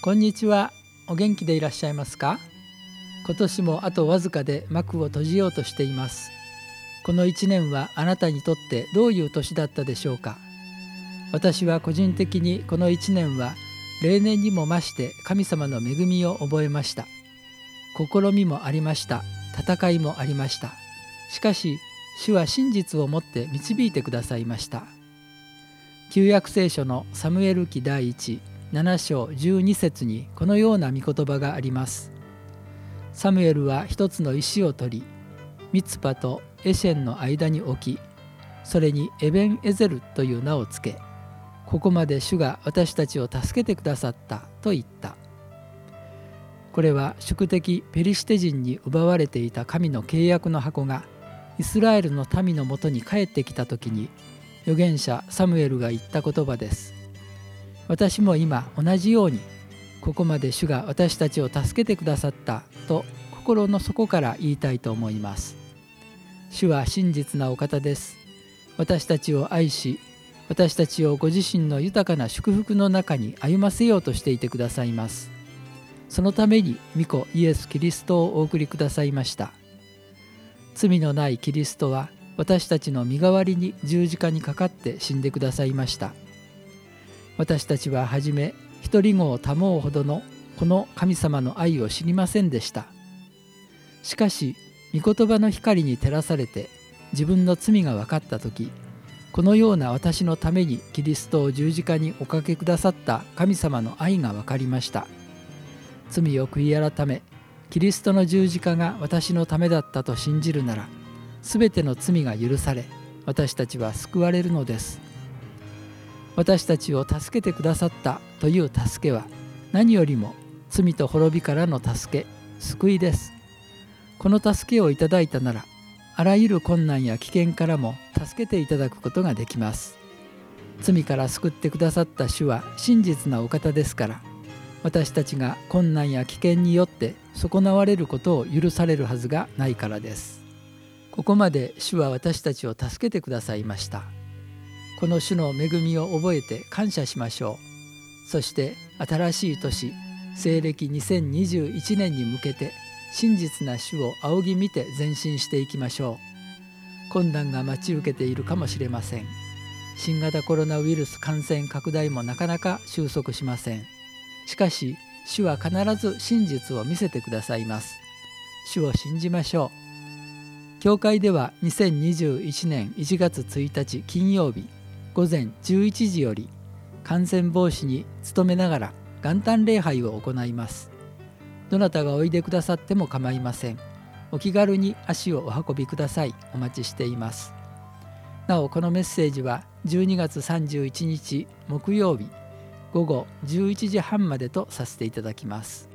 こんにちは。お元気でいらっしゃいますか？今年もあとわずかで幕を閉じようとしています。この1年はあなたにとってどういう年だったでしょうか？私は個人的にこの1年は例年にも増して神様の恵みを覚えました。試みもありました。戦いもありました。しかし主は真実をもって導いてくださいました。旧約聖書のサムエル記第17章12節にこのような御言葉があります。サムエルは一つの石を取り、ミツパとエシェンの間に置き、それにエベンエゼルという名をつけ、ここまで主が私たちを助けてくださったと言った。これは宿敵ペリシテ人に奪われていた神の契約の箱がイスラエルの民のもとに帰ってきた時に、預言者サムエルが言った言葉です。私も今同じように、ここまで主が私たちを助けてくださったと心の底から言いたいと思います。主は真実なお方です。私たちを愛し、私たちをご自身の豊かな祝福の中に歩ませようとしていてくださいます。そのために御子イエス・キリストをお送りくださいました。罪のないキリストは私たちの身代わりに十字架にかかって死んでくださいました。私たちははじめ一り子を保うほどのこの神様の愛を知りませんでした。しかし御言葉の光に照らされて自分の罪が分かった時、このような私のためにキリストを十字架におかけくださった神様の愛が分かりました。罪を悔い改め、キリストの十字架が私のためだったと信じるなら、すべての罪が許され、私たちは救われるのです。私たちを助けてくださったという助けは、何よりも罪と滅びからの助け、救いです。この助けをいただいたなら、あらゆる困難や危険からも助けていただくことができます。罪から救ってくださった主は真実なお方ですから、私たちが困難や危険によって損なわれることを許されるはずがないからです。ここまで主は私たちを助けてくださいました。この主の恵みを覚えて感謝しましょう。そして新しい年、西暦2021年に向けて真実な主を仰ぎ見て前進していきましょう。困難が待ち受けているかもしれません。新型コロナウイルス感染拡大もなかなか収束しません。しかし主は必ず真実を見せてくださいます。主を信じましょう。教会では2021年1月1日金曜日午前11時より感染防止に努めながら元旦礼拝を行います。どなたがおいでくださっても構いません。お気軽に足をお運びください。お待ちしています。なおこのメッセージは12月31日木曜日午後11時半までとさせていただきます。